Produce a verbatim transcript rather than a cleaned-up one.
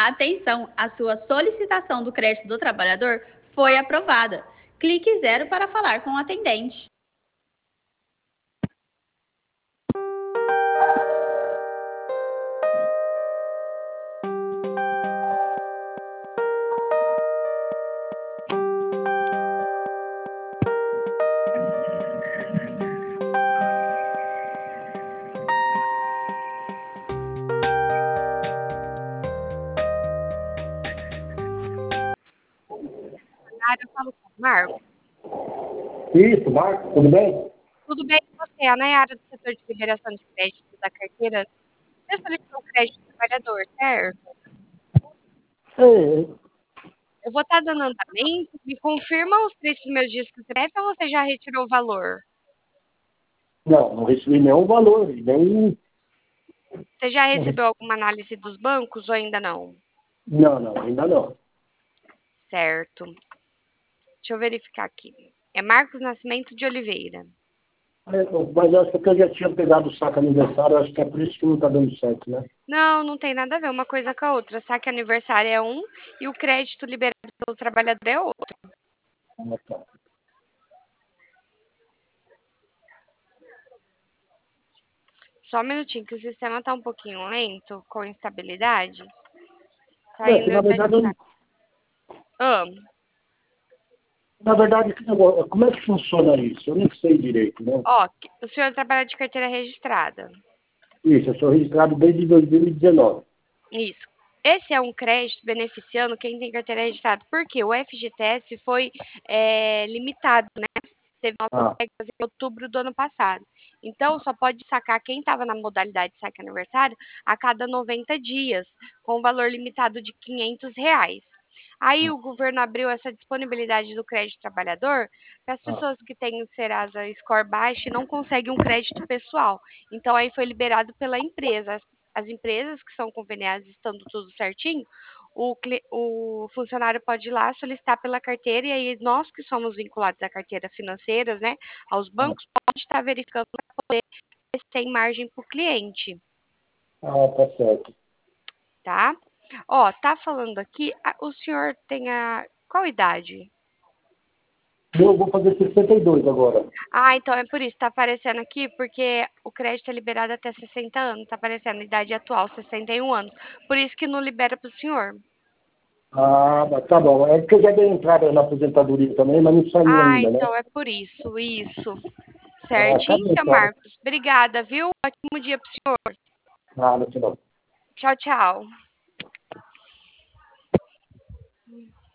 Atenção, a sua solicitação do crédito do trabalhador foi aprovada. Clique zero para falar com o atendente. Eu falo com o Marco. Isso, Marco, tudo bem? Tudo bem com você? A Nayara do setor de liberação de crédito da carteira. Você solicitou o crédito do trabalhador, certo? É, Eu vou estar dando andamento. Me confirma os três primeiros dias que você deve ou você já retirou o valor? não, não recebi nenhum valor, nem... Você já recebeu alguma análise dos bancos ou ainda não? Não, não, ainda não. Certo. Deixa eu verificar aqui. É Marcos Nascimento de Oliveira. É, mas acho que eu já tinha pegado o saco aniversário, acho que é por isso que não está dando certo, né? Não, não tem nada a ver uma coisa com a outra. Saque aniversário é um e o crédito liberado pelo trabalhador é outro. Ah, tá. Só um minutinho, que o sistema está um pouquinho lento, com instabilidade. Tá É, que indo na verdade, eu, verificar. Ah, na verdade, que negócio- como é que funciona isso? Eu nem sei direito, né? ó, o senhor trabalha de carteira registrada. Isso, eu sou registrado desde dois mil e dezenove. Isso. Esse é um crédito beneficiando quem tem carteira registrada, porque o F G T S foi é, limitado, né? Teve novas Ah, regras em outubro do ano passado. Então, só pode sacar quem estava na modalidade de saque aniversário a cada noventa dias, com valor limitado de quinhentos reais. Aí o governo abriu essa disponibilidade do crédito trabalhador para as ah, pessoas que têm o Serasa Score baixo e não conseguem um crédito pessoal. Então, aí foi liberado pela empresa. As, as empresas que são conveniadas, estando tudo certinho, o, o funcionário pode ir lá solicitar pela carteira e aí nós que somos vinculados à carteira financeiras, né, aos ah, bancos, pode estar verificando para poder ver se tem margem para o cliente, ah, tá certo. tá? Ó, tá falando aqui, a- o senhor tem a qual idade? Eu vou fazer sessenta e dois agora. Ah, então é por isso, tá aparecendo aqui, porque o crédito é liberado até sessenta anos, tá aparecendo idade atual, sessenta e um anos. Por isso que não libera para o senhor. Ah, mas tá bom. É que eu já dei entrada na aposentadoria também, mas não saiu Ah, ainda, né? então é por isso, isso. Ah, tá Certinho, bom, seu então. Marcos. Obrigada, viu? Ótimo dia pro senhor. Ah, não, não. Tchau, tchau.